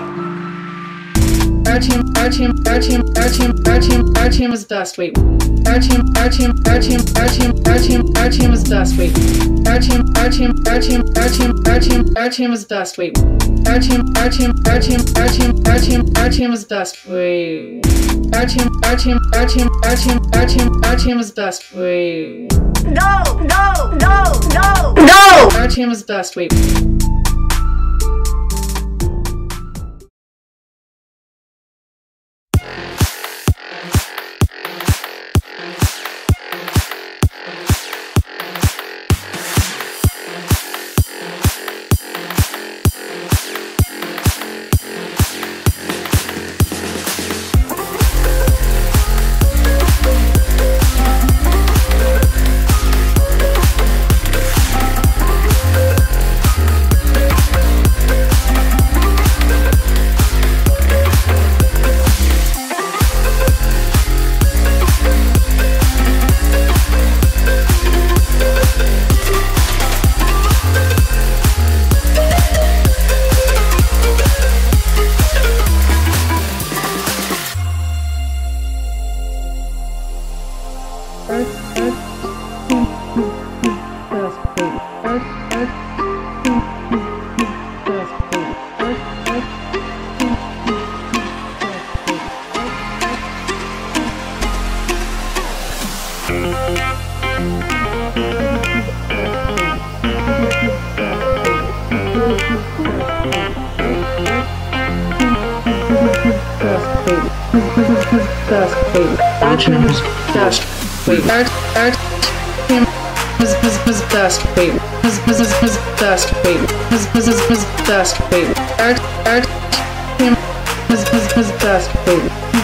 Our team is best. Wait. Our team is best. Wait. Our team is best. Wait. Our team is best. Wait. Our team is best. Wait. No. Our team is best. Wait. Our team is best. Wait. Our team is best. Wait. Is best. Wait. Is best. Wait. Our team is best. Wait.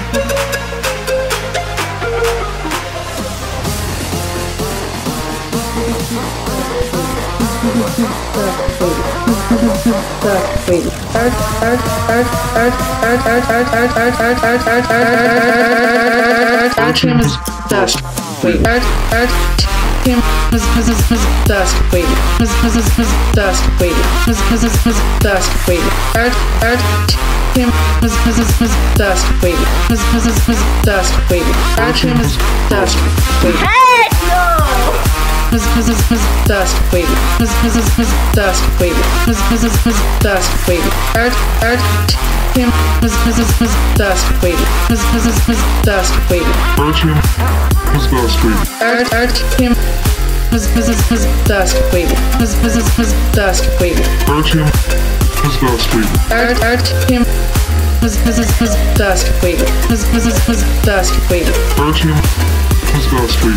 Our team is best. Wait. Our team is best. Wait. Is best. Wait. Is best. Wait. Our team is best. Wait. Is best. Wait. Our team is best. Wait. Heck no! Is best. Wait. Is best. Wait. Is best. Wait. Our team is best. Wait. Is best. Wait. Our team is best. Wait. Our team is best. Wait. Is best. Wait. Our team is best. Wait. Our team is best. Wait. Is best. Wait. Our team is best. Wait.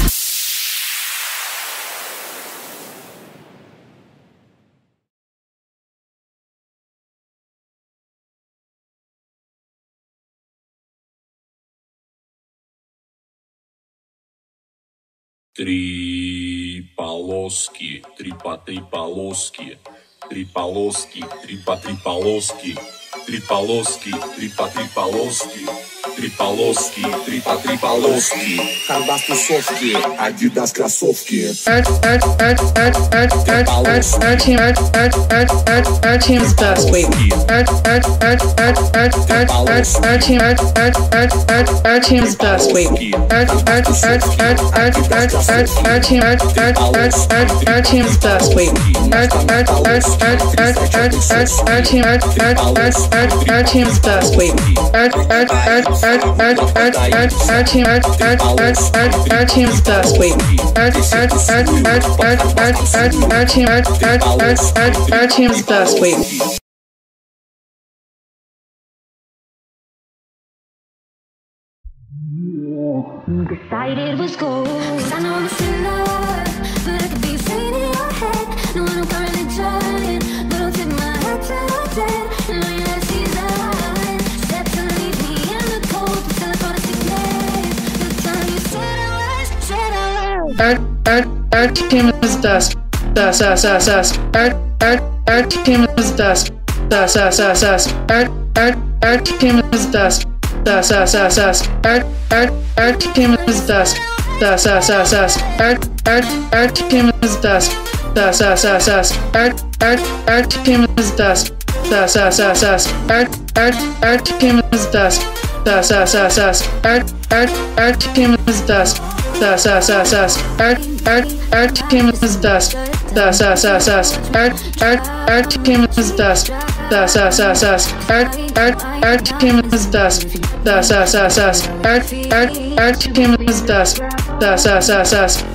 Три полоски, три по три полоски, три полоски, три по три полоски, три полоски, три по три полоски, три полоски, три по три полоски. Хардас тусовки, Адидас кроссовки. Our team is best. Wait. Our team is best. Wait. Our team is best. Wait. Our team is best. Wait. Our team is best. Wait. Our team is best. Wait. Decided was gold, 'cause I know I'm still in love, but I could be saying in your head. No, I don't currently trying, but I'll tip my hat till I'm dead. And all you gotta see is that step to leave me in the cold until I fall asleep. The time you said I was. Our team is best. Best. Our team is best. Best. Our team is best. Best. Our team is best. Best. Our team is best. Best. Our team is best. Our team is dust. Our team is dust. Our team is dust. Our team is dust. Our team is dust. Our team is dust.